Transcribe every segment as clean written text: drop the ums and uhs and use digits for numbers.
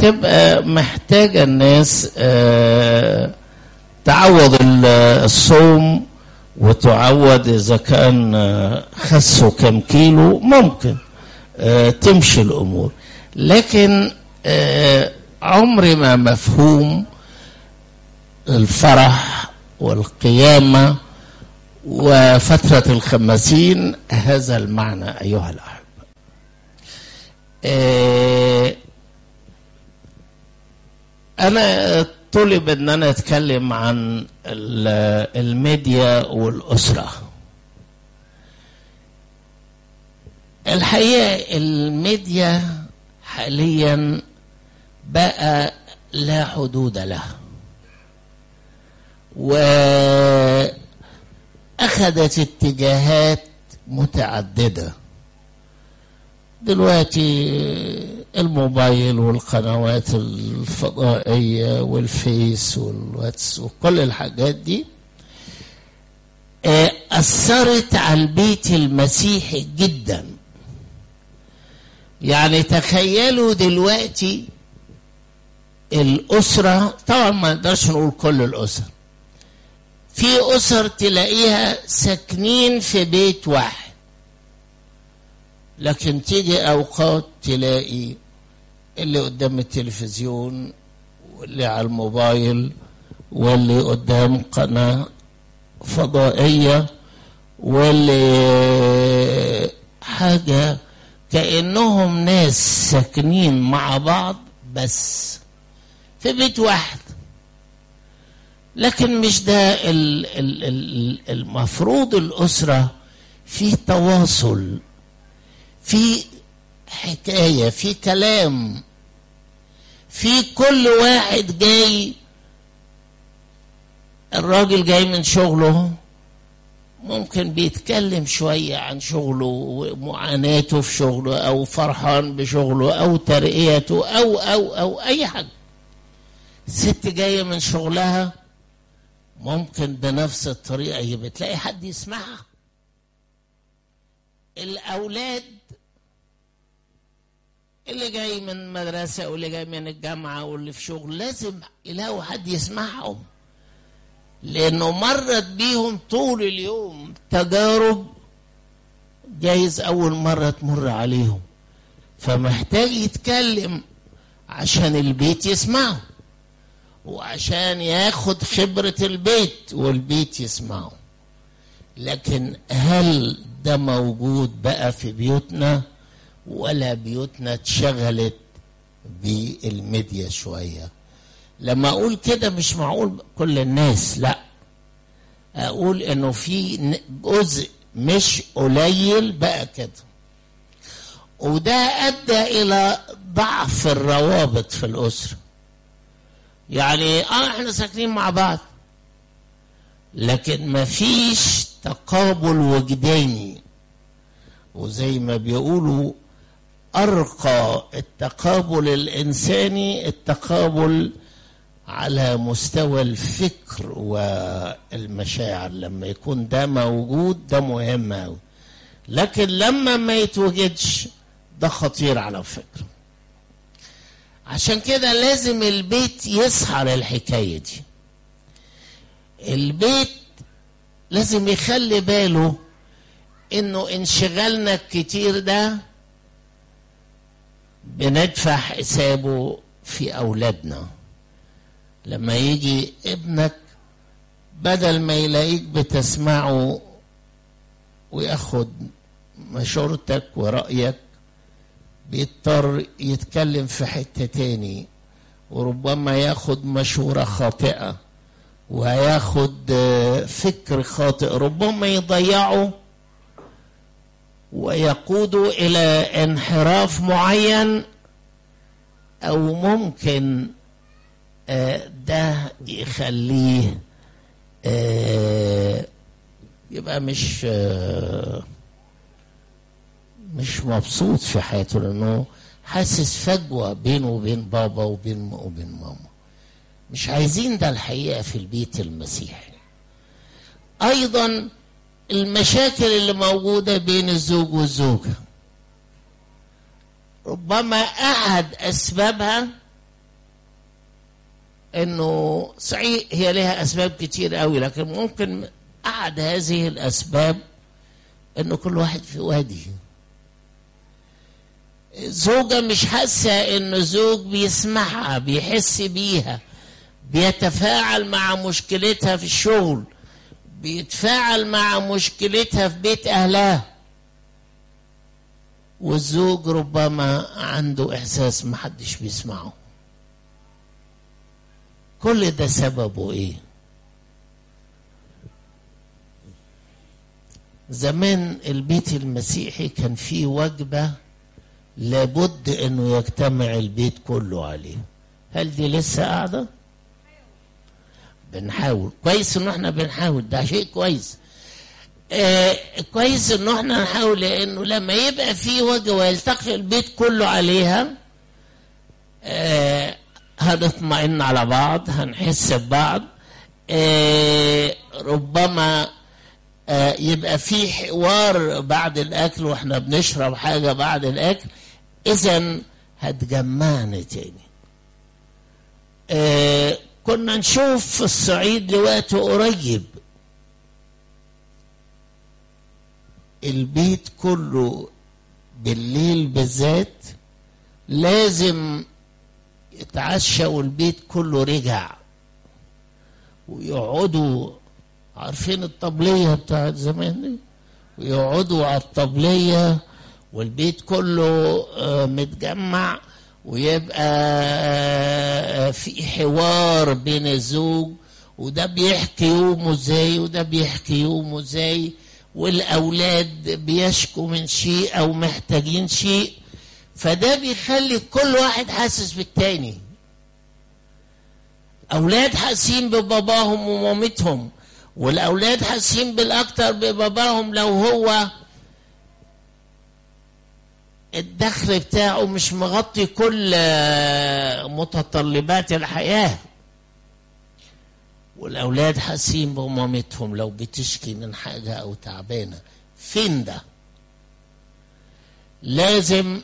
بتبقى محتاجة الناس تعوض الصوم، وتعود إذا كان خسوا كم كيلو ممكن تمشي الأمور. لكن عمري ما مفهوم الفرح والقيامة وفترة الخمسين هذا المعنى أيها الأحبة. أنا طلب أن أنا أتكلم عن الميديا والأسرة. الحقيقة الميديا حاليا بقى لا حدود له، وأخذت اتجاهات متعددة. دلوقتي الموبايل والقنوات الفضائية والفيس والواتس وكل الحاجات دي أثرت على البيت المسيحي جدا. يعني تخيلوا دلوقتي الأسرة، طبعا ما نقدرش نقول كل الأسر، في أسر تلاقيها ساكنين في بيت واحد، لكن تيجي أوقات تلاقي اللي قدام التلفزيون واللي على الموبايل واللي قدام قناة فضائية واللي حاجة كأنهم ناس ساكنين مع بعض بس في بيت واحد. لكن مش ده المفروض. الأسرة في تواصل، في حكاية، في كلام، في كل واحد جاي، الراجل جاي من شغله ممكن بيتكلم شوية عن شغله ومعاناته في شغله، أو فرحان بشغله، أو ترقيته، أو أي حاجة. الست جاية من شغلها ممكن بنفس الطريقة بتلاقي حد يسمعها. الأولاد اللي جاي من مدرسة واللي جاي من الجامعة واللي في شغل لازم يلاقوا حد يسمعهم، لأنه مرت بيهم طول اليوم تجارب جايز أول مرة تمر عليهم، فمحتاج يتكلم عشان البيت يسمعه، وعشان ياخد خبرة البيت والبيت يسمعه. لكن هل ده موجود بقى في بيوتنا، ولا بيوتنا اتشغلت بالميديا شوية؟ لما أقول كده مش معقول كل الناس، لا، أقول إنه في جزء مش قليل بقى كده، وده أدى إلى ضعف الروابط في الأسرة. يعني احنا ساكنين مع بعض، لكن ما فيش تقابل وجداني، وزي ما بيقولوا أرقى التقابل الإنساني التقابل على مستوى الفكر والمشاعر. لما يكون ده موجود ده مهم أوي، لكن لما ما يتوجدش ده خطير على فكرة. عشان كده لازم البيت يصحى للحكاية دي. البيت لازم يخلي باله انه انشغالنا الكتير ده بندفع حسابه في اولادنا. لما يجي ابنك بدل ما يلاقيك بتسمعه وياخد مشورتك ورأيك، بيضطر يتكلم في حتة تاني، وربما ياخد مشورة خاطئة وياخد فكر خاطئ، ربما يضيعه ويقوده إلى انحراف معين، أو ممكن ده يخليه يبقى مش مبسوط في حياته، لأنه حاسس فجوة بينه وبين بابا وبين ماما. مش عايزين ده الحقيقة في البيت المسيحي. أيضا المشاكل اللي موجودة بين الزوج والزوجة، ربما أحد أسبابها انه صحيح هي لها اسباب كتير قوي، لكن ممكن احد هذه الاسباب انه كل واحد في وادي. زوجة مش حاسة انه زوج بيسمعها، بيحس بيها، بيتفاعل مع مشكلتها في الشغل، بيتفاعل مع مشكلتها في بيت اهلها. والزوج ربما عنده احساس محدش بيسمعه. كل ده سببه ايه؟ زمان البيت المسيحي كان فيه وجبة لابد انه يجتمع البيت كله عليه. هل دي لسه قاعدة؟ بنحاول. كويس انه احنا بنحاول، ده شيء كويس. كويس انه احنا نحاول، لانه لما يبقى فيه وجبة ويلتقي البيت كله عليها هنطمئن على بعض، هنحس ببعض. ربما يبقى في حوار بعد الاكل واحنا بنشرب حاجه بعد الاكل، اذا هتجمعنا تاني. كنا نشوف في الصعيد لوقت قريب البيت كله بالليل بالذات لازم يتعشى والبيت كله رجع، ويقعدوا، عارفين الطبلية بتاعت زمان دي، ويقعدوا على الطبلية والبيت كله متجمع، ويبقى في حوار بين الزوج، وده بيحكي يومه ازاي وده بيحكي يومه ازاي، والأولاد بيشكوا من شيء أو محتاجين شيء، فده بيخلي كل واحد حاسس بالتاني. أولاد حاسين بباباهم ومامتهم، والأولاد حاسين بالأكتر بباباهم لو هو الدخل بتاعه مش مغطي كل متطلبات الحياة، والأولاد حاسين بمامتهم لو بتشكي من حاجة أو تعبانة. فين ده؟ لازم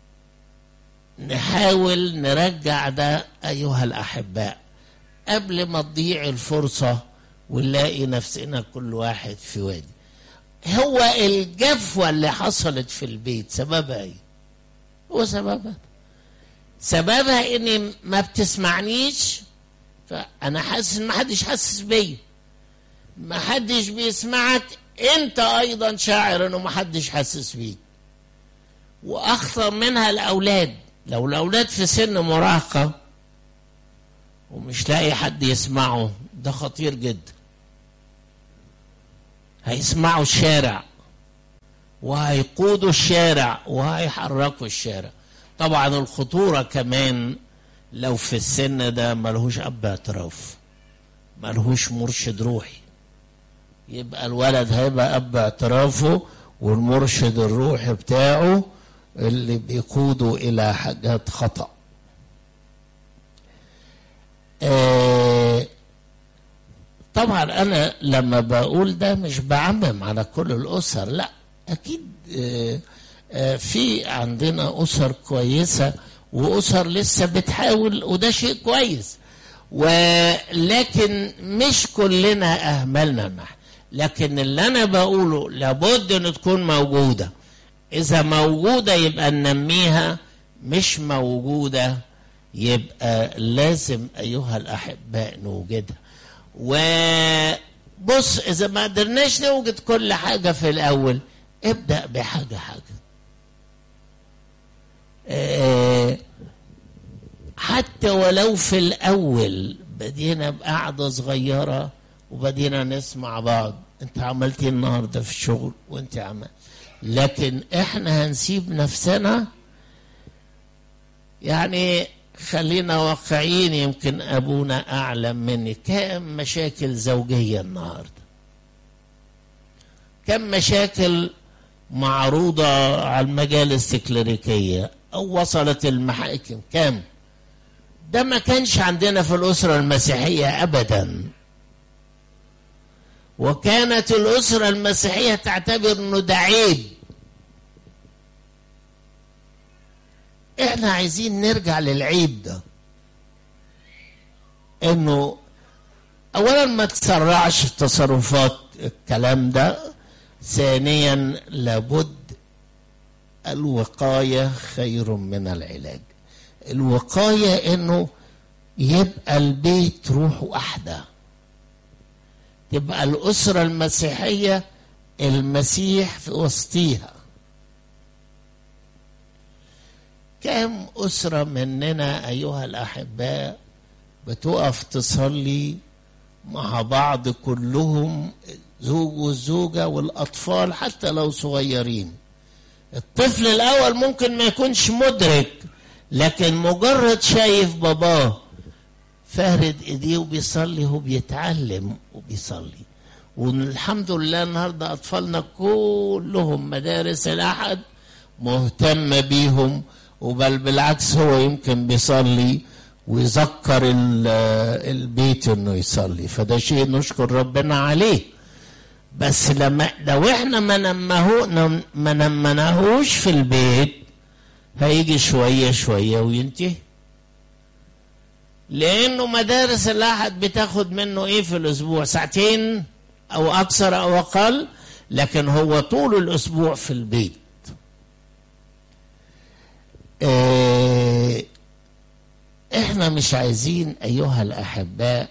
نحاول نرجع ده أيها الأحباء قبل ما تضيع الفرصة ونلاقي نفسنا كل واحد في وادي. هو الجفوة اللي حصلت في البيت سببها ايه؟ هو سببها اني ما بتسمعنيش، فانا حاسس ان ما حدش حاسس بيا، ما حدش بيسمعك، انت ايضا شاعر انه ما حدش حاسس بيك. واخطر منها الاولاد، لو الاولاد في سن مراهقة ومش لاقي حد يسمعه، ده خطير جدا. هيسمعوا الشارع وهيقودوا الشارع وهيحركوا الشارع. طبعا الخطورة كمان لو في السن ده ملهوش أب اعتراف، ملهوش مرشد روحي، يبقى الولد هيبقى أب اعترافه والمرشد الروحي بتاعه اللي بيقوده إلى حاجات خطأ. طبعا أنا لما بقول ده مش بعمم على كل الأسر، لا أكيد في عندنا أسر كويسة وأسر لسه بتحاول، وده شيء كويس، ولكن مش كلنا أهملنا معه. لكن اللي أنا بقوله لابد أن تكون موجودة، إذا موجودة يبقى ننميها، مش موجودة يبقى لازم أيها الأحباء نوجدها. وبص، إذا ما قدرناش نوجد كل حاجة في الأول، ابدأ بحاجة حتى ولو في الأول بدينا بقعدة صغيرة وبدينا نسمع بعض، انت عملتي النهاردة في الشغل وانت عمل، لكن احنا هنسيب نفسنا. يعني خلينا واقعيين، يمكن أبونا أعلم مني، كم مشاكل زوجية النهاردة، كم مشاكل معروضة على المجالس الكليريكية أو وصلت المحاكم، كم ده ما كانش عندنا في الأسرة المسيحية أبدا. وكانت الأسرة المسيحية تعتبر أنه ده عيب. احنا عايزين نرجع للعيب ده. انه اولا ما تسرعش في تصرفات الكلام ده. ثانيا لابد الوقاية خير من العلاج. الوقاية انه يبقى البيت روح واحدة، تبقى الأسرة المسيحية المسيح في وسطيها. كم أسرة مننا أيها الأحباء بتقف تصلي مع بعض كلهم، زوج والزوجة والأطفال حتى لو صغيرين. الطفل الأول ممكن ما يكونش مدرك، لكن مجرد شايف باباه فارد ايديه وبيصلي، هو بيتعلم وبيصلي. والحمد لله النهارده اطفالنا كلهم مدارس الاحد مهتم بيهم، وبل بالعكس هو يمكن بيصلي ويذكر البيت انه يصلي، فده شيء نشكر ربنا عليه. بس لو احنا ما نمناهوش في البيت هيجي شويه شويه وينتهي. لانه مدارس الاحد بتاخد منه ايه في الاسبوع؟ ساعتين او اكثر او اقل، لكن هو طول الاسبوع في البيت. احنا مش عايزين ايها الاحباء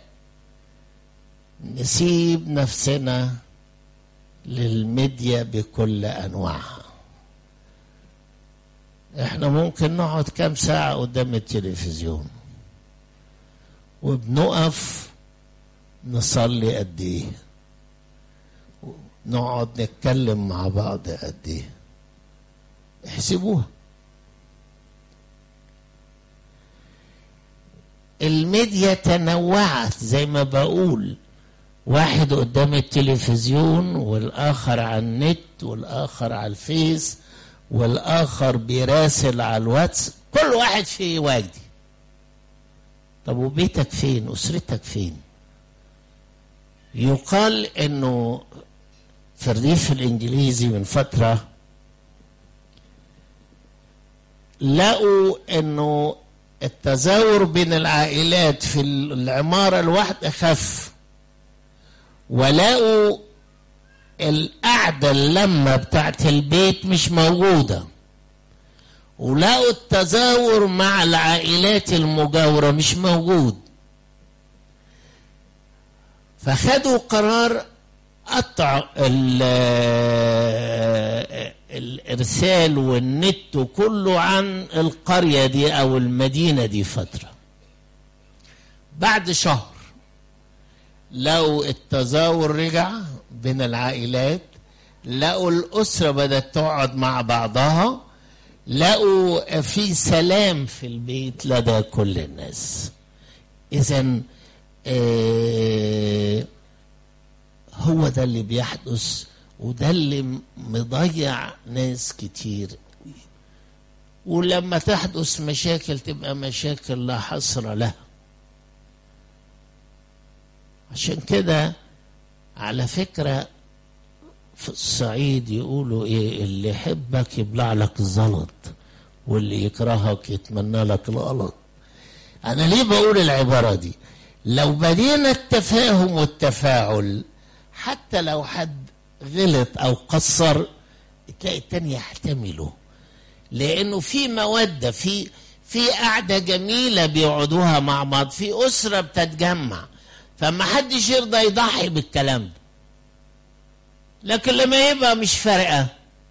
نسيب نفسنا للميديا بكل انواعها. احنا ممكن نقعد كام ساعة قدام التلفزيون وبنقف نصلي قد ايه، نقعد نتكلم مع بعض قد ايه؟ احسبوها. الميديا تنوعت زي ما بقول، واحد قدام التلفزيون والآخر على النت والآخر على الفيس والآخر بيراسل على الواتس، كل واحد في واجدي. طب وبيتك فين؟ أسرتك فين؟ يقال انه في الريف الانجليزي من فترة لقوا انه التزاور بين العائلات في العمارة الواحدة خف، ولقوا القعدة اللمة بتاعت البيت مش موجودة، ولقوا التزاور مع العائلات المجاورة مش موجود. فخدوا قرار قطع الإرسال والنت كله عن القرية دي أو المدينة دي فترة. بعد شهر لو التزاور رجع بين العائلات، لقوا الأسرة بدأت تقعد مع بعضها، لقوا في سلام في البيت لدى كل الناس. إذن هو ده اللي بيحدث، وده اللي مضيع ناس كتير. ولما تحدث مشاكل تبقى مشاكل لا حصر لها. عشان كده على فكرة في الصعيد يقولوا ايه؟ اللي يحبك يبلع لك الزلط، واللي يكرهك يتمنى لك الغلط. انا ليه بقول العبارة دي؟ لو بدينا التفاهم والتفاعل، حتى لو حد غلط او قصر تلاقي التاني يحتمله، لانه في مودة، في قعدة جميلة بيقعدوها مع بعض، في اسرة بتتجمع، فما حدش يرضى يضحي بالكلام ده. لكن لما يبقى مش فارقة،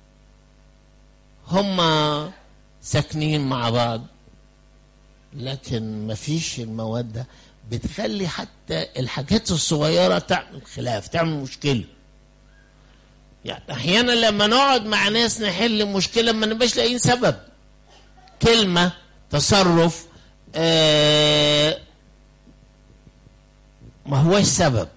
هما ساكنين مع بعض لكن مفيش المودة، بتخلي حتى الحاجات الصغيرة تعمل خلاف، تعمل مشكلة. يعني احيانا لما نقعد مع ناس نحل مشكلة ما نبقاش لاقيين سبب، كلمة، تصرف، ما هوش سبب.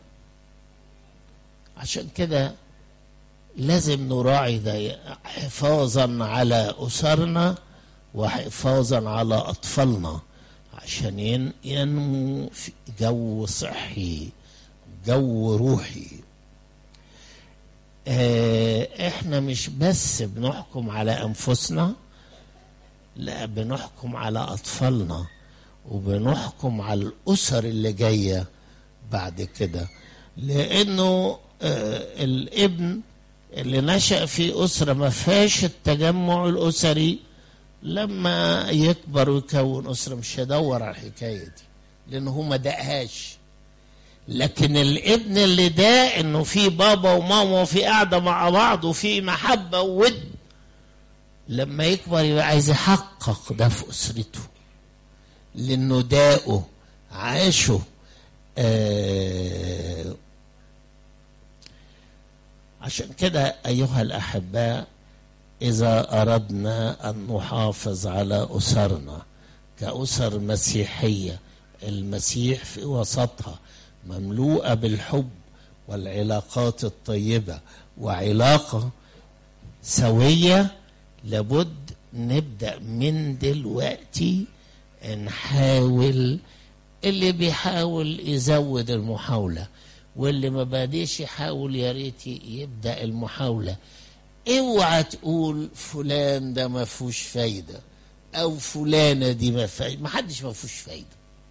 عشان كده لازم نراعي ده، حفاظا على أسرنا وحفاظا على أطفالنا، عشان ينمو في جو صحي، جو روحي. احنا مش بس بنحكم على أنفسنا، لا بنحكم على أطفالنا، وبنحكم على الأسر اللي جاية بعد كده. لأنه الابن اللي نشأ في أسرة ما فيهاش التجمع الأسري لما يكبر ويكون أسرة مش هيدور على الحكاية دي، لأنه هو ما دقهاش. لكن الابن اللي ده إنه في بابا وماما وفي قاعدة مع بعض وفي محبة وود، لما يكبر يبقى عايز يحقق ده في أسرته، لأنه داقه عاشه. عشان كده أيها الأحباء، إذا أردنا أن نحافظ على أسرنا كأسر مسيحية، المسيح في وسطها مملوءة بالحب والعلاقات الطيبة وعلاقة سوية، لابد نبدأ من دلوقتي نحاول. اللي بيحاول يزود المحاولة، واللي ما باديش يحاول يا ريت يبدأ المحاولة. اوعى تقول فلان ده ما فيهوش فايدة او فلانة دي ما فايدة، ما حدش ما فيهوش فايدة.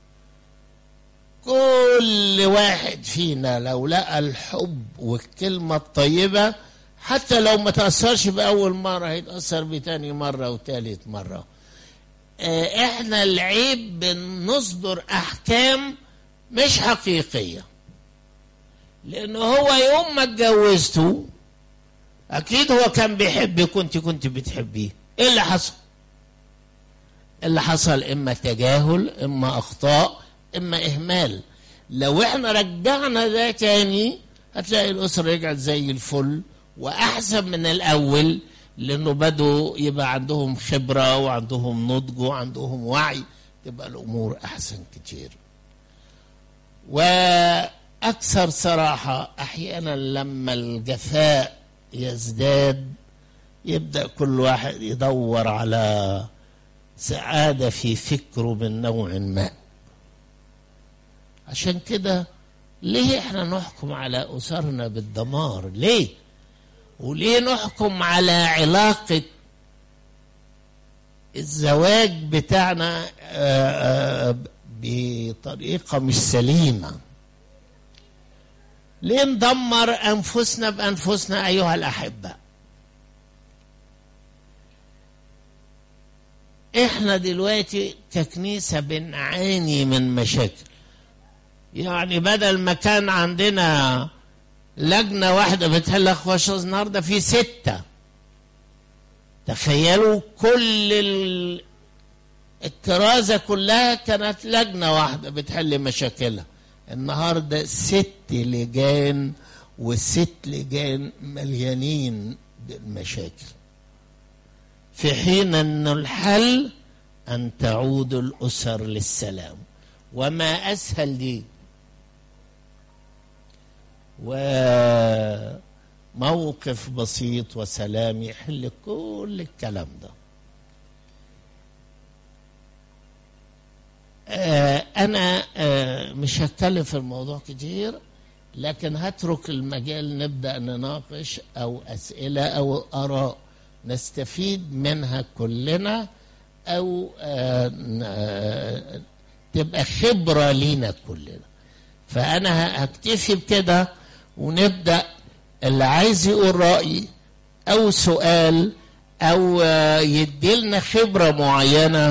كل واحد فينا لو لقى الحب والكلمة الطيبة، حتى لو ما تأثرش بأول مرة هيتأثر بتاني مرة وتالت مرة. احنا العيب بنصدر احكام مش حقيقية، لانه هو يوم ما اتجوزته اكيد هو كان بيحبك وانت كنت بتحبيه. ايه اللي حصل؟ اللي حصل اما تجاهل، اما اخطاء، اما اهمال. لو احنا رجعنا ده تاني هتلاقي الاسره رجعت زي الفل واحسن من الاول، لانه بدوا يبقى عندهم خبره وعندهم نضج وعندهم وعي، تبقى الامور احسن كتير. واكثر صراحه احيانا لما الجفاء يزداد يبدا كل واحد يدور على سعاده في فكره من نوع ما. عشان كده ليه احنا نحكم على اسرنا بالدمار؟ ليه؟ وليه نحكم على علاقة الزواج بتاعنا بطريقة مش سليمة؟ ليه ندمر أنفسنا بأنفسنا أيها الأحباء؟ إحنا دلوقتي ككنيسة بنعاني من مشاكل. يعني بدل ما كان عندنا لجنة واحدة بتحل أخوش، النهاردة في 6. تخيلوا كل الكرازة كلها كانت لجنة واحدة بتحل مشاكلها، النهاردة 6 لجان، و6 لجان مليانين بالمشاكل، في حين أن الحل أن تعود الأسر للسلام. وما أسهل دي، وموقف بسيط وسلام يحل كل الكلام ده. أنا مش هتكلم في الموضوع كتير، لكن هترك المجال نبدأ نناقش أو أسئلة أو آراء نستفيد منها كلنا، أو تبقى خبرة لينا كلنا. فأنا هكتفي بكده ونبدأ. اللي عايز يقول رأي أو سؤال أو يديلنا خبرة معينة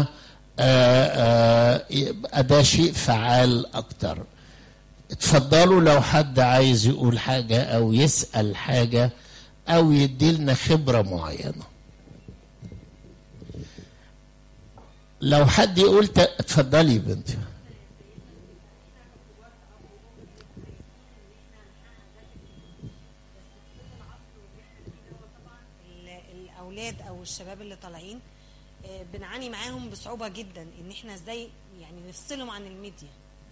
يبقى ده شيء فعال أكتر. اتفضلوا لو حد عايز يقول حاجة أو يسأل حاجة أو يديلنا خبرة معينة. لو حد يقول اتفضلي بنتي. الأولاد أو الشباب اللي طالعين بنعاني معاهم بصعوبة جدا إن إحنا إزاي يعني نفصلهم عن الميديا.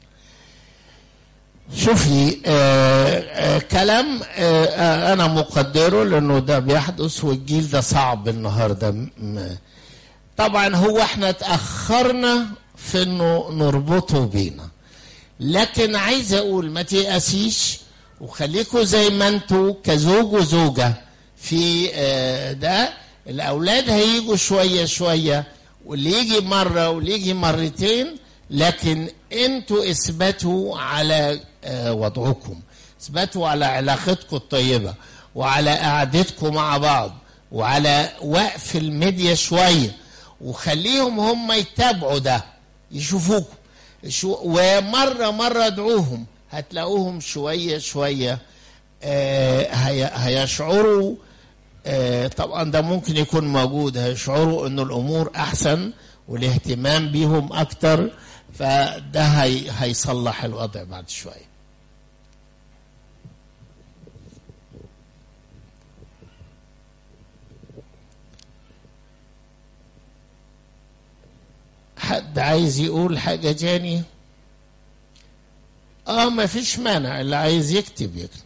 شوفي كلام أنا مقدره، لأنه ده بيحدث والجيل ده صعب النهاردة. طبعا هو احنا اتأخرنا في انه نربطه بينا، لكن عايز اقول ما تيأسيش وخليكوا زي ما انتوا كزوج وزوجة في ده. الاولاد هيجوا شوية شوية، واللي يجي مرة واللي يجي مرتين لكن انتوا اثبتوا على وضعكم، اثبتوا على علاقتكم الطيبة وعلى قعدتكم مع بعض وعلى وقف الميديا شوية، وخليهم هم يتابعوا ده يشوفوكم. ومرة ادعوهم، هتلاقوهم شوية شوية هيشعروا. طبعا ده ممكن يكون موجود، هيشعروا انه الامور احسن والاهتمام بيهم اكتر، فده هيصلح الوضع بعد شوية. حد عايز يقول حاجة تاني؟ ما فيش مانع، اللي عايز يكتب يكتب.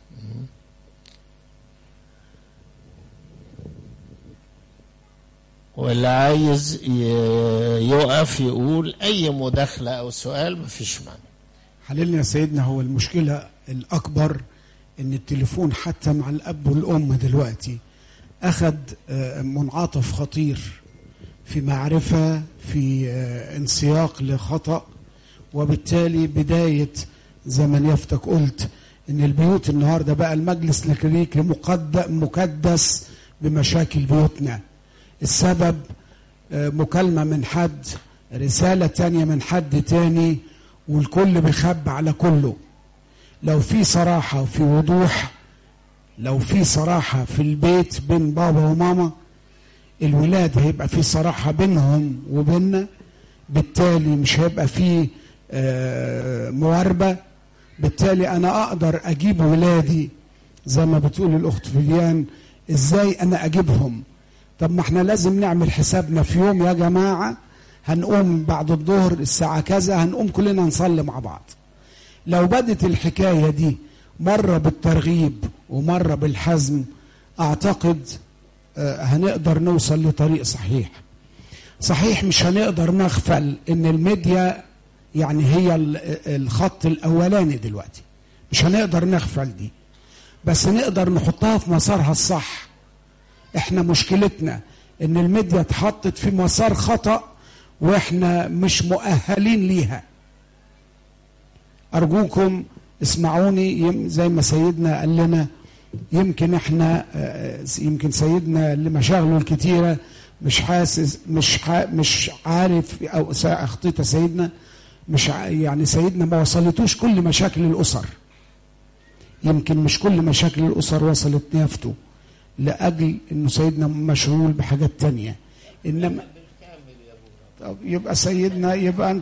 واللي عايز يقف يقول أي مداخلة أو سؤال ما فيش مانع. حللنا يا سيدنا، هو المشكلة الأكبر إن التليفون حتى مع الأب والأم دلوقتي أخذ منعطف خطير في معرفة، في انسياق لخطأ، وبالتالي بداية زي ما يفتك قلت إن البيوت النهاردة بقى المجلس الكليريكي مكدس بمشاكل بيوتنا. السبب مكالمة من حد، رسالة تانية من حد تاني، والكل بيخبى على كله. لو في صراحة وفي وضوح، لو في صراحة في البيت بين بابا وماما، الولاد هيبقى في صراحة بينهم وبيننا، بالتالي مش هيبقى في مواربة. بالتالي أنا أقدر أجيب ولادي زي ما بتقول الأخت فيديان. إزاي أنا أجيبهم؟ طب ما احنا لازم نعمل حسابنا في يوم يا جماعة هنقوم بعد الظهر الساعة كذا، هنقوم كلنا نصلي مع بعض. لو بدت الحكاية دي مرة بالترغيب ومرة بالحزم، أعتقد هنقدر نوصل لطريق صحيح. صحيح مش هنقدر نغفل ان الميديا يعني هي الخط الاولاني دلوقتي، مش هنقدر نغفل دي، بس نقدر نحطها في مسارها الصح. احنا مشكلتنا ان الميديا اتحطت في مسار خطأ واحنا مش مؤهلين ليها. ارجوكم اسمعوني، زي ما سيدنا قال لنا، يمكن احنا يمكن سيدنا لمشاغله الكتيرة مش حاسس مش عارف، او اخطيت سيدنا مش يعني سيدنا ما وصلتوش كل مشاكل الاسر. يمكن مش كل مشاكل الاسر وصلت نافته، لاجل انه سيدنا مشغول بحاجات تانية. انما طب يبقى سيدنا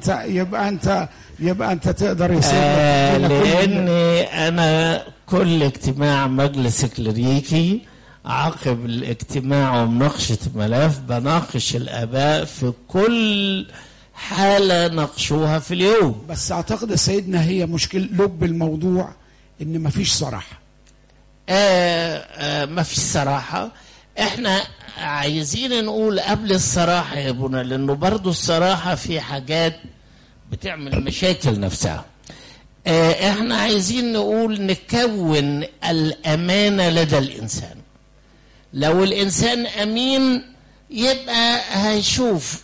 يبقى انت تقدر يا سيدنا. لاني انا كل اجتماع مجلس كليريكي عقب الاجتماع ومناقشة ملف بناقش الآباء في كل حالة ناقشوها في اليوم. بس أعتقد سيدنا هي مشكلة لب الموضوع إن مفيش صراحة. مفيش صراحة. احنا عايزين نقول قبل الصراحة يا ابونا، لأنه برضو الصراحة في حاجات بتعمل مشاكل نفسها. احنا عايزين نقول نكون الأمانة لدى الإنسان. لو الإنسان أمين يبقى هيشوف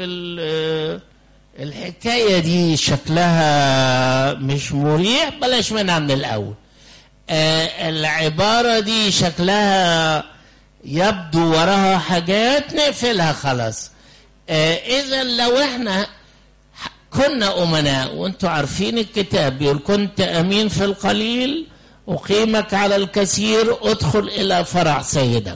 الحكاية دي شكلها مش مريح، بلاش منها من الأول. العبارة دي شكلها يبدو وراها حاجات، نقفلها خلاص. إذا لو احنا كنا أمناء، وانتوا عارفين الكتاب بيقول كنت أمين في القليل أقيمك على الكثير، ادخل إلى فرع سيدك.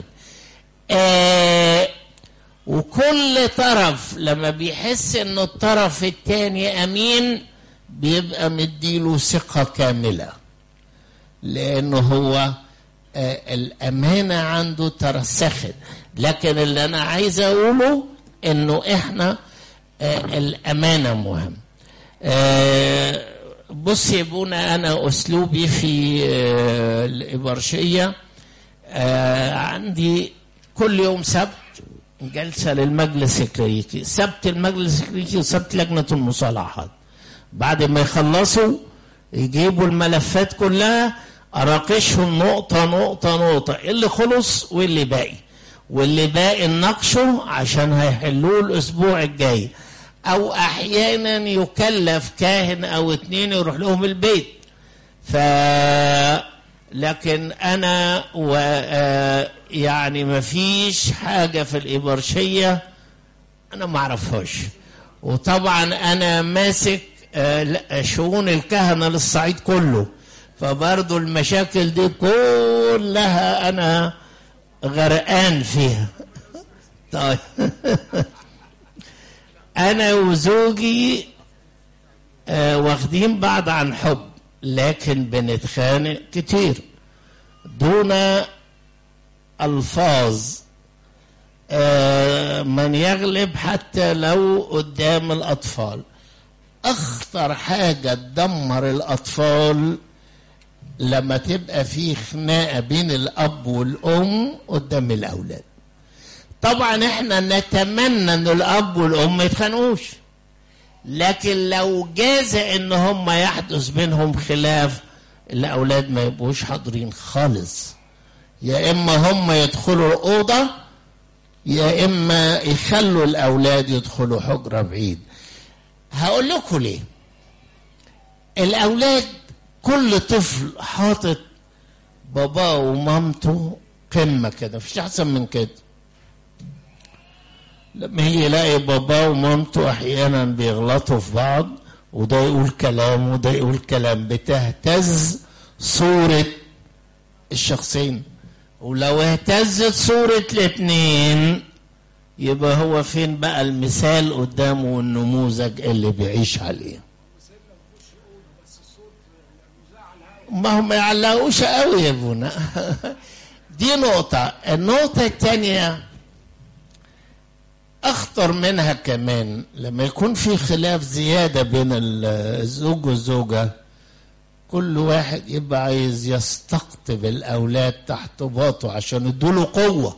وكل طرف لما بيحس إنه الطرف التاني أمين بيبقى مديله ثقة كاملة، لأنه هو الأمانة عنده ترسخت. لكن اللي أنا عايز أقوله إنه إحنا الأمانة مهم. بص يا ابونا، أنا أسلوبي في الإبرشية عندي كل يوم سبت جلسة للمجلس الكليريكي، سبت المجلس الكليريكي وسبت لجنة المصالحات. بعد ما يخلصوا يجيبوا الملفات كلها، أراقشهم نقطة نقطة نقطة، اللي خلص واللي باقي، واللي باقي نناقشه عشان هيحلوه الأسبوع الجاي. او احيانا يكلف كاهن او 2 يروح لهم البيت. لكن انا يعني ما فيش حاجة في الإبرشية انا ما اعرفهاش. وطبعا انا ماسك شؤون الكهنة للصعيد كله، فبرضو المشاكل دي كلها انا غرقان فيها. طيب انا وزوجي واخدين بعض عن حب، لكن بنتخانق كتير دون الفاظ من يغلب حتى لو قدام الاطفال. اخطر حاجة تدمر الاطفال لما تبقى في خناقة بين الاب والام قدام الاولاد. طبعا احنا نتمنى ان الاب والام ما يتخانقوش، لكن لو جاز ان هم يحدث بينهم خلاف الاولاد ما يبقوش حاضرين خالص، يا اما هم يدخلوا الاوضه يا اما يخلوا الاولاد يدخلوا حجره بعيد. هقول لكم ليه. الاولاد كل طفل حاطط باباه ومامته قمه كده، مفيش احسن من كده. لما هي يلاقي باباه ومامته احيانا بيغلطوا في بعض وده يقول كلام وده يقول كلام، بتهتز صورة الشخصين. ولو اهتزت صورة الاثنين يبقى هو فين بقى المثال قدامه والنموذج اللي بيعيش عليه. ما هم يعلقوش قوي يا ابونا. دي نقطة. النقطة الثانية أخطر منها كمان، لما يكون في خلاف زيادة بين الزوج والزوجة كل واحد يبقى عايز يستقطب الأولاد تحت باطه عشان يدوله قوة،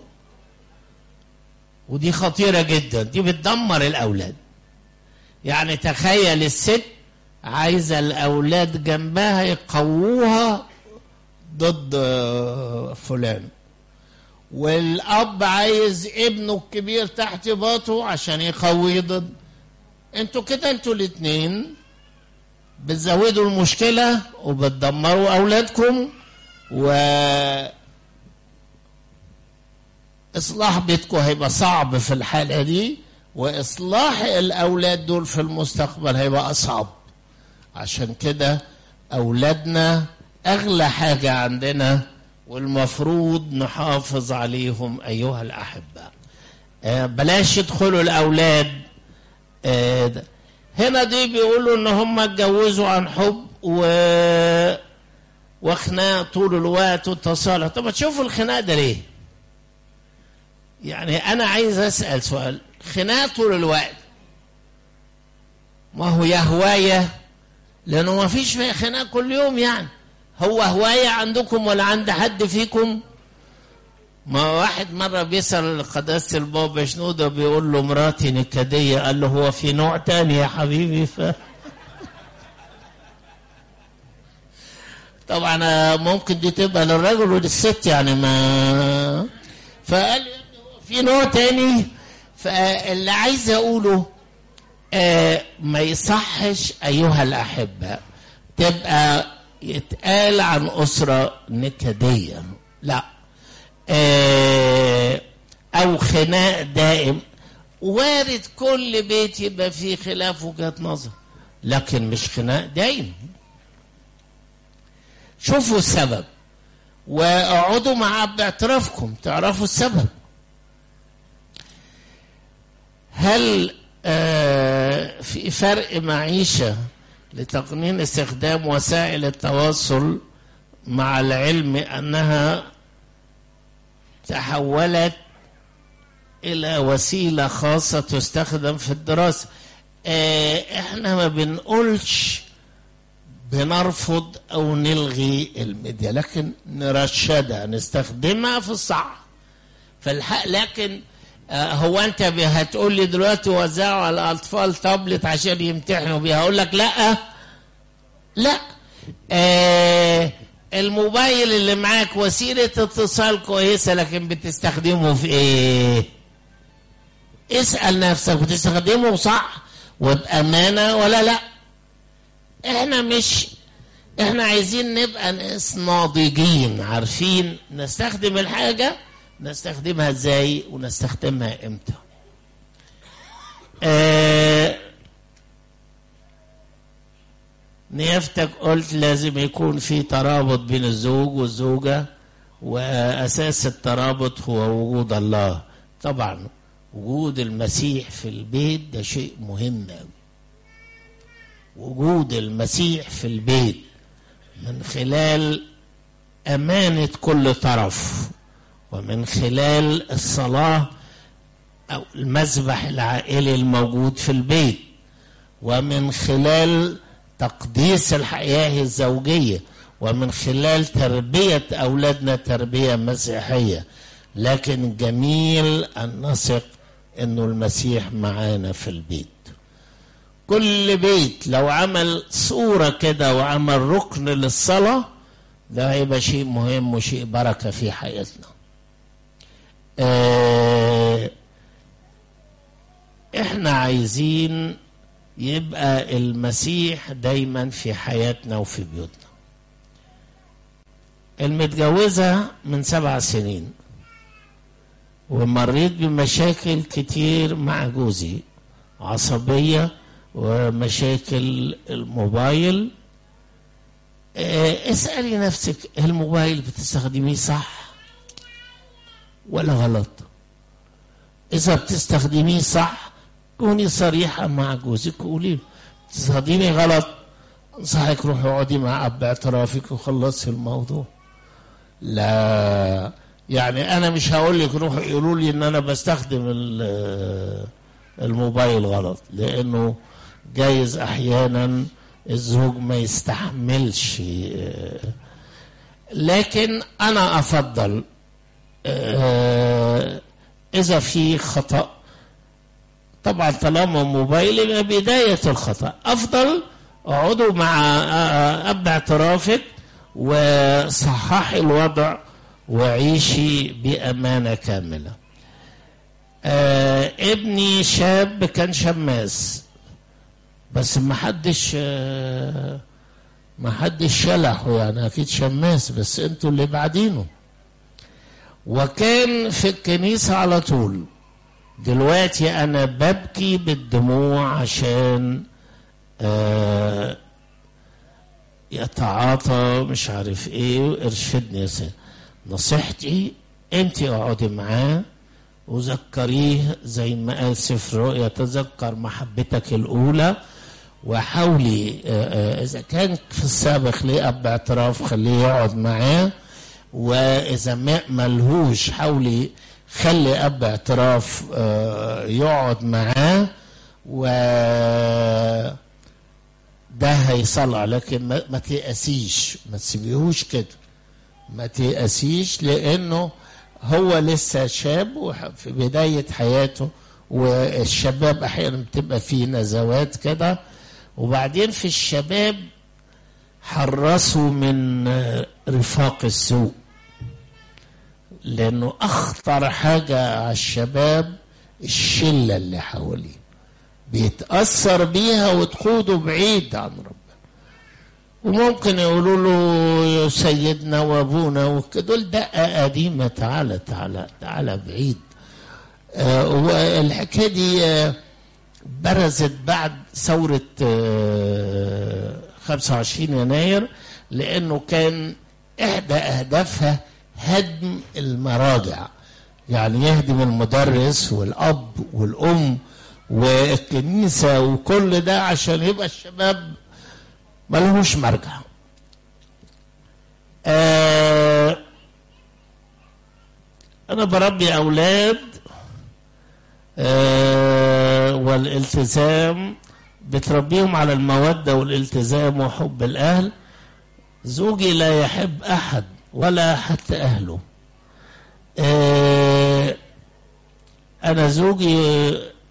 ودي خطيرة جدا، دي بتدمر الأولاد. يعني تخيل الست عايزة الأولاد جنبها يقووها ضد فلان، والأب عايز ابنه الكبير تحت باطه عشان يقويه ضد. انتوا كده انتوا الاثنين بتزودوا المشكلة وبتدمروا أولادكم، وإصلاح بيتكم هيبقى صعب في الحالة دي، وإصلاح الأولاد دول في المستقبل هيبقى أصعب. عشان كده أولادنا أغلى حاجة عندنا، والمفروض نحافظ عليهم أيها الأحباء. بلاش يدخلوا الأولاد هنا. دي بيقولوا إن هم اتجوزوا عن حب وخناق طول الوقت وتصالح. طب تشوفوا الخناق ده ليه؟ يعني أنا عايز أسأل سؤال. خناق طول الوقت ما هو يا هواية، لأنه ما فيش خناق كل يوم. يعني هو هواية عندكم ولا عند حد فيكم؟ ما واحد مرة بيسأل قداسة البابا شنودة بيقول له مراتي نكدية، قال له هو في نوع تاني يا حبيبي؟ طبعا ممكن دي تبقى للرجل وللست يعني، ما فقال لي هو في نوع تاني. فاللي عايز أقوله ما يصحش أيها الأحبة تبقى يتقال عن أسرة نكدية، لا. أو خناق دائم. وارد كل بيت يبقى فيه خلاف وجهات نظر، لكن مش خناق دائم. شوفوا السبب واقعدوا معاه باعترافكم تعرفوا السبب. هل في فرق معيشة لتقنين استخدام وسائل التواصل، مع العلم أنها تحولت إلى وسيلة خاصة تستخدم في الدراسة؟ احنا ما بنقولش بنرفض أو نلغي الميديا، لكن نرشدها نستخدمها في الصح في الحق. لكن هو أنت هتقول لي دلوقتي وزعوا على الأطفال تابلت عشان يمتحنوا بيها؟ أقول لك لا. الموبايل اللي معاك وسيلة اتصال كويسة، لكن بتستخدمه في ايه؟ اسأل نفسك بتستخدمه صح وبأمانة ولا لا. احنا عايزين نبقى ناس ناضجين، عارفين نستخدم الحاجة نستخدمها ازاي ونستخدمها امتى. نيافتك قلت لازم يكون في ترابط بين الزوج والزوجة، وأساس الترابط هو وجود الله. طبعا وجود المسيح في البيت ده شيء مهم أوي. وجود المسيح في البيت من خلال أمانة كل طرف، ومن خلال الصلاة أو المذبح العائلي الموجود في البيت، ومن خلال تقديس الحياة الزوجية، ومن خلال تربية أولادنا تربية مسيحية. لكن جميل أن نثق أنه المسيح معانا في البيت. كل بيت لو عمل صورة كده وعمل ركن للصلاة، ده هيبقى شيء مهم وشيء بركة في حياتنا. احنا عايزين يبقى المسيح دايما في حياتنا وفي بيوتنا. المتجوزة من 7 سنين ومريت بمشاكل كتير مع جوزي، عصبية ومشاكل الموبايل. اسألي نفسك، الموبايل بتستخدميه صح ولا غلط؟ إذا بتستخدميه صح كوني صريحة مع جوزك وقولي له بتستخدميه غلط، انصحك روحي اقعدي مع أب اعترافك وخلصي الموضوع. لا يعني أنا مش هقول لك روحي يقولوا لي إن أنا بستخدم الموبايل غلط، لأنه جايز أحيانا الزوج ما يستحملش. لكن أنا أفضل إذا في خطأ، طبعا طالما موبايل يبقى بداية الخطأ، أفضل اقعدوا مع أب اعترافك وصححي الوضع وعيشي بأمانة كاملة. ابني شاب كان شماس، بس ما حدش شلحه، يعني أكيد شماس بس انتوا اللي بعدينه، وكان في الكنيسة على طول. دلوقتي أنا ببكي بالدموع عشان يتعاطى مش عارف ايه. ارشدني يا سيد. نصيحتي انت اقعدي معاه وذكريه زي ما قال سفر رؤيا، تذكر محبتك الأولى، وحاولي إذا كان في السابق ليه أب اعتراف خليه يقعد معاه، وإذا ما ملهوش حاولي خلي أب اعتراف يقعد معاه، وده هيصلع. لكن ما تيأسيش، ما تسيبيهوش كده، ما تيأسيش، لأنه هو لسه شاب وفي بداية حياته، والشباب أحيانا بتبقى فيه نزوات كده. وبعدين في الشباب حرصوا من رفاق السوء، لأنه أخطر حاجة على الشباب الشلة اللي حواليه، بيتأثر بيها وتقوده بعيد عن ربنا. وممكن يقولوا له سيدنا وابونا دول دقة قديمة، تعالى تعالى تعالى بعيد. والحكاية دي برزت بعد ثورة 25 يناير، لأنه كان إحدى أهدافها هدم المراجع، يعني يهدم المدرس والأب والأم والكنيسة وكل ده عشان يبقى الشباب ملهوش مرجع. أنا بربي أولاد والالتزام، بتربيهم على المودة والالتزام وحب الأهل. زوجي لا يحب أحد ولا حتى أهله. أنا زوجي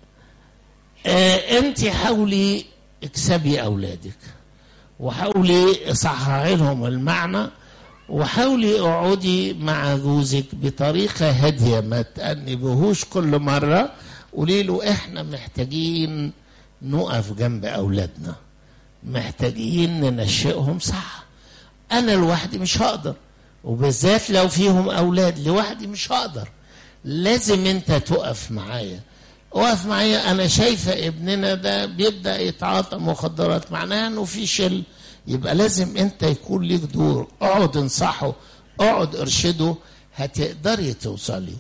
أنت حاولي اكسبي أولادك، وحاولي صححي لهم المعنى، وحاولي اقعدي مع جوزك بطريقة هادية، ما تأنبهوش كل مرة. قولي له احنا محتاجين نقف جنب أولادنا، محتاجين ننشئهم صح. أنا لوحدي مش هقدر، وبالذات لو فيهم أولاد لوحدي مش هقدر، لازم أنت تقف معايا. وقف معايا. أنا شايفة ابننا ده بيبدأ يتعاطى مخدرات، معناها أنه في شل، يبقى لازم أنت يكون ليك دور. اقعد انصحه، اقعد ارشده، هتقدري توصلي.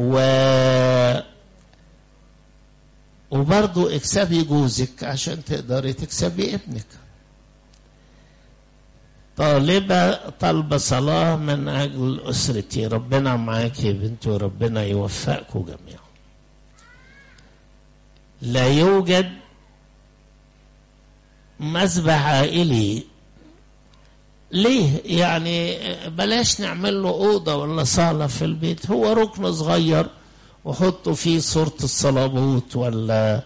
وبرضو اكسبي جوزك عشان تقدري تكسبي ابنك. طالبة صلاة من أجل أسرتي. ربنا معاك يا بنتي، وربنا يوفقكم جميعا. لا يوجد مذبح عائلي. ليه؟ يعني بلاش نعمل له أوضة ولا صالة في البيت، هو ركن صغير وحطوا فيه صورة الصليبوت ولا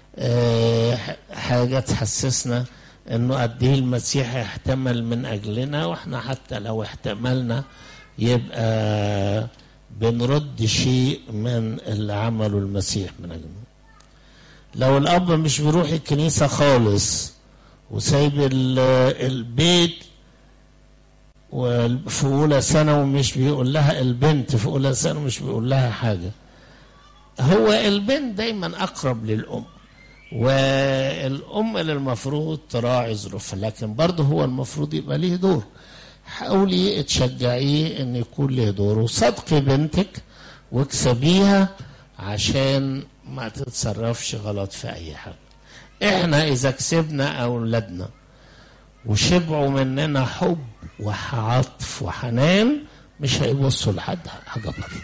حاجة تحسسنا انه قد ايه المسيح يحتمل من اجلنا، واحنا حتى لو احتملنا يبقى بنرد شيء من اللي عمله المسيح من اجلنا. لو الاب مش بيروح الكنيسة خالص وسايب البيت وفي اولى سنة ومش بيقول لها، البنت في اولى سنة مش بيقول لها حاجة، هو البنت دايما اقرب للام، والام اللي المفروض تراعي ظروفها، لكن برضه هو المفروض يبقى ليه دور. حاولي تشجعيه ان يكون له دور، وصدقي بنتك واكسبيها عشان ما تتصرفش غلط في اي حاجه. احنا اذا كسبنا اولادنا وشبعوا مننا حب وعطف وحنان مش هيبصوا لحد حاجه بره.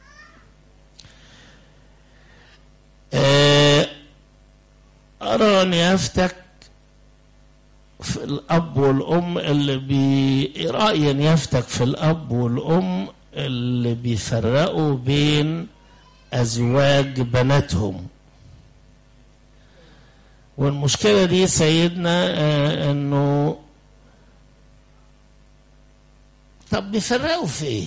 أرى أن يفتك في الأب والأم رأيي يفتك في الأب والأم اللي بيفرقوا بين أزواج بناتهم. والمشكلة دي سيدنا أنه طب بيفرقوا في إيه؟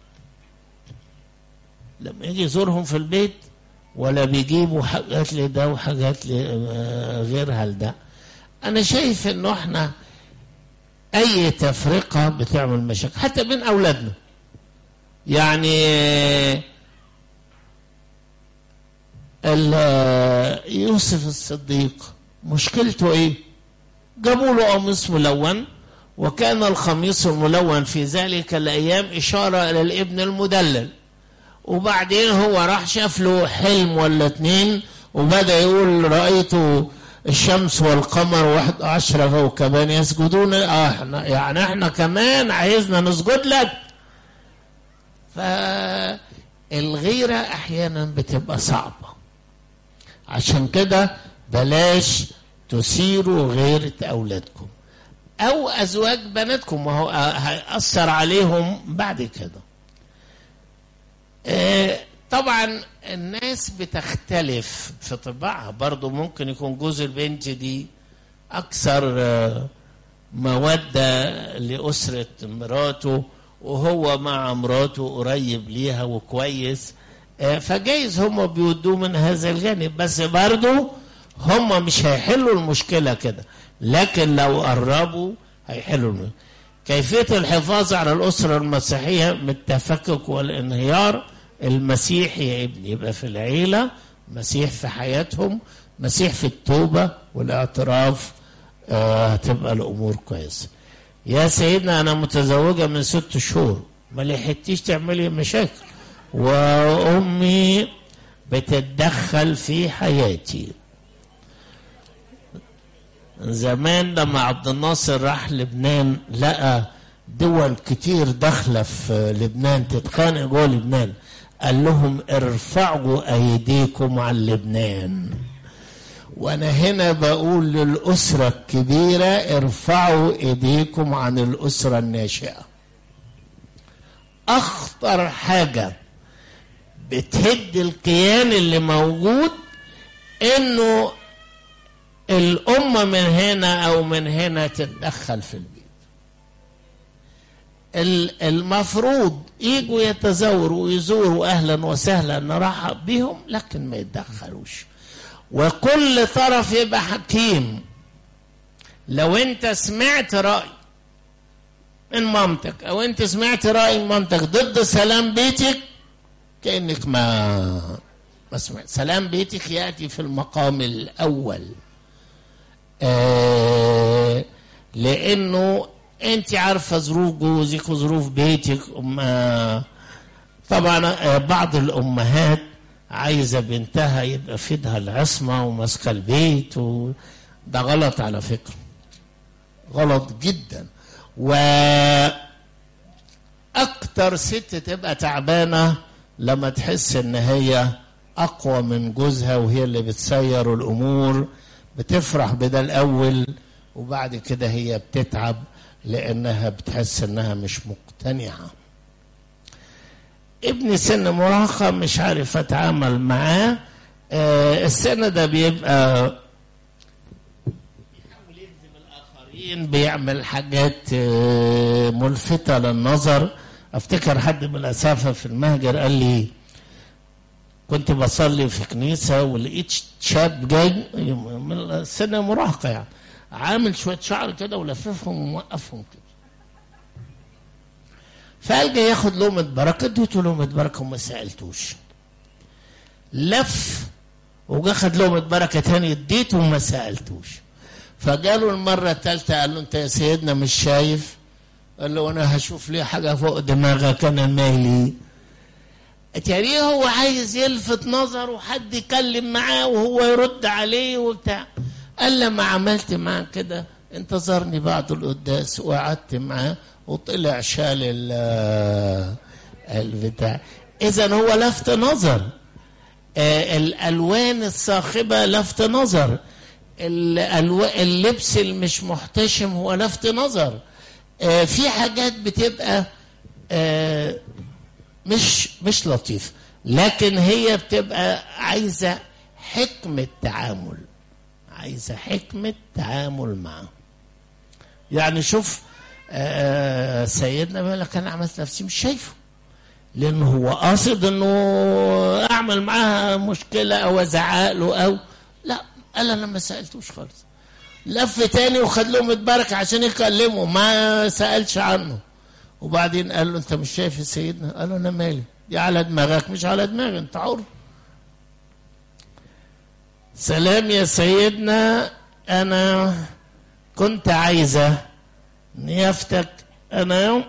لما يجي يزورهم في البيت ولا بيجيبوا حاجات لده وحاجات غيرها لده. أنا شايف إنه إحنا أي تفرقة بتعمل مشاكل حتى بين أولادنا. يعني يوسف الصديق مشكلته إيه؟ جابوا له قميص ملون، وكان القميص الملون في ذلك الأيام إشارة إلى الابن المدلل. وبعدين هو راح شاف له حلم ولا اتنين وبدأ يقول رأيت الشمس والقمر 11 كوكبا يسجدون. احنا كمان عايزنا نسجد لك. فالغيرة احيانا بتبقى صعبة، عشان كده بلاش تثيروا غيرة اولادكم او ازواج بناتكم، وهو هيأثر عليهم بعد كده. طبعا الناس بتختلف في طباعها. برضو ممكن يكون جوز البنت دي اكثر مودة لأسرة مراته، وهو مع مراته قريب ليها وكويس، فجايز هم بيودوه من هذا الجانب، بس برضو هم مش هيحلوا المشكلة كده، لكن لو قربوا هيحلوا المشكلة. كيفية الحفاظ على الأسرة المسيحية من التفكك والانهيار. المسيح يا ابني يبقى في العيلة، مسيح في حياتهم، مسيح في التوبة والاعتراف، هتبقى الأمور كويسة. يا سيدنا أنا متزوجة من 6 شهور، ما لحقتيش تعملي مشاكل، وأمي بتتدخل في حياتي. زمان لما عبد الناصر راح لبنان لقى دول كتير داخلة في لبنان تتخانق جوه لبنان، قال لهم ارفعوا ايديكم عن لبنان. وانا هنا بقول للأسرة الكبيرة ارفعوا ايديكم عن الأسرة الناشئة. اخطر حاجة بتهد الكيان اللي موجود انه الأمة من هنا او من هنا تتدخل في البيت. المفروض يجوا يتزوروا ويزوروا اهلا وسهلا نرحب بهم، لكن ما يتدخلوش. وكل طرف يبقى حكيم. لو انت سمعت رأي من مامتك او انت سمعت رأي من مامتك ضد سلام بيتك، كأنك ما سمعت. سلام بيتك يأتي في المقام الأول، لأنه انت عارفة ظروف جوزك وظروف بيتك. طبعا بعض الأمهات عايزة بنتها يبقى في ايدها العصمة وماسكة البيت، ده غلط على فكرة، غلط جدا. وأكتر ست تبقى تعبانة لما تحس ان هي أقوى من جوزها وهي اللي بتسير الأمور. بتفرح بده الأول وبعد كده هي بتتعب لأنها بتحس انها مش مقتنعة. ابن سن مراهقة مش عارف اتعامل معاه. السن ده بيبقى بيحاول يجذب الآخرين، بيعمل حاجات ملفتة للنظر. افتكر حد من الأساتذة في المهجر قال لي كنت بصلي في كنيسة ولقيت شاب جاي من سن مراهقة يعني عامل شوية شعر كده ولففهم وموقفهم كده، فقال جاي ياخد لقمة بركة. اديته لقمة بركة وما سألتوش. لف وجا خد لقمة بركة تاني اديته وما سألتوش. فجاله المرة الثالثة قال له انت يا سيدنا مش شايف؟ قال له انا هشوف ليه حاجة فوق دماغك انا مالي. اتاريه هو عايز يلفت نظر وحد يكلم معاه وهو يرد عليه وبتاع. قال لما عملت معاه كده انتظرني بعد القداس وقعدت معاه وطلع شال البتاع. اذا هو لفت نظر. الالوان الصاخبه لفت نظر. اللبس المش محتشم هو لفت نظر. في حاجات بتبقى مش لطيف، لكن هي بتبقى عايزه حكمه تعامل، عايزه حكمه تعامل معه. يعني شوف سيدنا مالك انا عملت نفسي مش شايفه، لانه هو قاصد انه اعمل معاها مشكله او ازعق له او لا. قال انا ما سالتوش خالص. لف تاني وخد له متبرك عشان يكلمه، ما سالش عنه. وبعدين قال له انت مش شايف يا سيدنا؟ قال له انا مالي، دي على دماغك مش على دماغي، انت حر. سلام يا سيدنا، انا كنت عايزه نيافتك. انا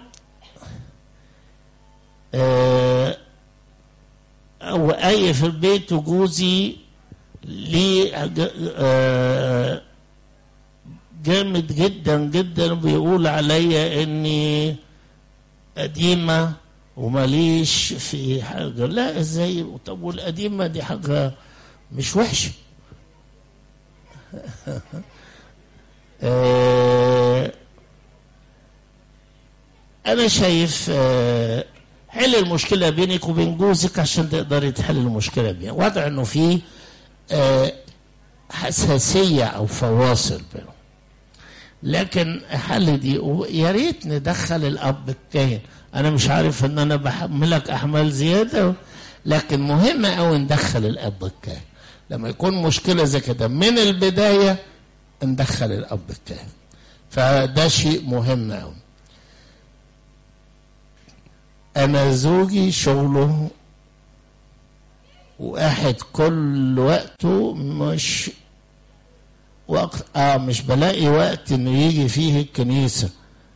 او اي في البيت وجوزي ليه جامد جدا جدا، بيقول عليا اني قديمه وماليش في حاجه. لا ازاي؟ طب والقديمه دي حاجه مش وحشه. أنا شايف حل المشكلة بينك وبين جوزك عشان تقدري تحل المشكلة بينك. وضع إنه في حساسية أو فواصل بينهم، لكن حل دي. يا ريت ندخل الأب الكاهن. أنا مش عارف إن أنا بحملك أحمال زيادة، لكن مهم أوي ندخل الأب الكاهن لما يكون مشكلة زي كده من البداية. ندخل الأب الكاهن، فده شيء مهم أوي. أنا زوجي شغله واحد كل وقته مش وقت مش بلاقي وقت إنه يجي فيه الكنيسة،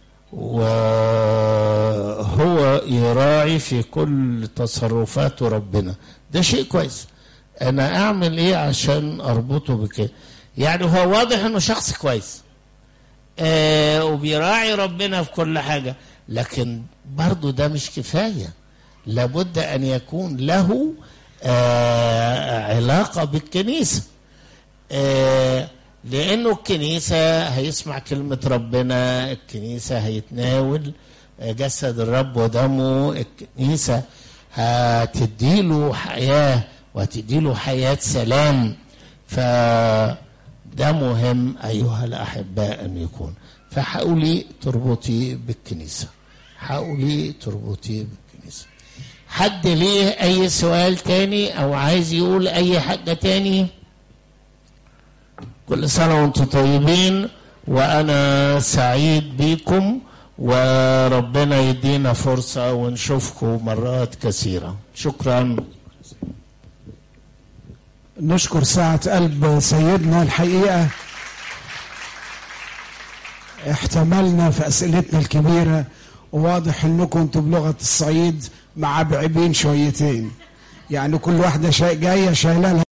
وهو يراعي في كل تصرفاته ربنا. ده شيء كويس. أنا أعمل إيه عشان أربطه بكده؟ يعني هو واضح إنه شخص كويس وبيراعي ربنا في كل حاجة، لكن برضو ده مش كفاية. لابد أن يكون له علاقة بالكنيسة، لأنه الكنيسة هيسمع كلمة ربنا، الكنيسة هيتناول جسد الرب ودمه، الكنيسة هتديله حياة وهتديله حياة سلام. فده مهم أيها الأحباء أن يكون. فحاولي تربطي بالكنيسة، حاولي تربطي بالكنيسة. حد ليه أي سؤال تاني أو عايز يقول أي حاجة تاني؟ كل سنة وانتم طيبين، وأنا سعيد بيكم، وربنا يدينا فرصة ونشوفكم مرات كثيرة. شكرا. نشكر ساعة قلب سيدنا. الحقيقة احتملنا في أسئلتنا الكبيرة، وواضح انكم انتم بلغة الصعيد معبعبين شويتين، يعني كل واحدة جاية شايلة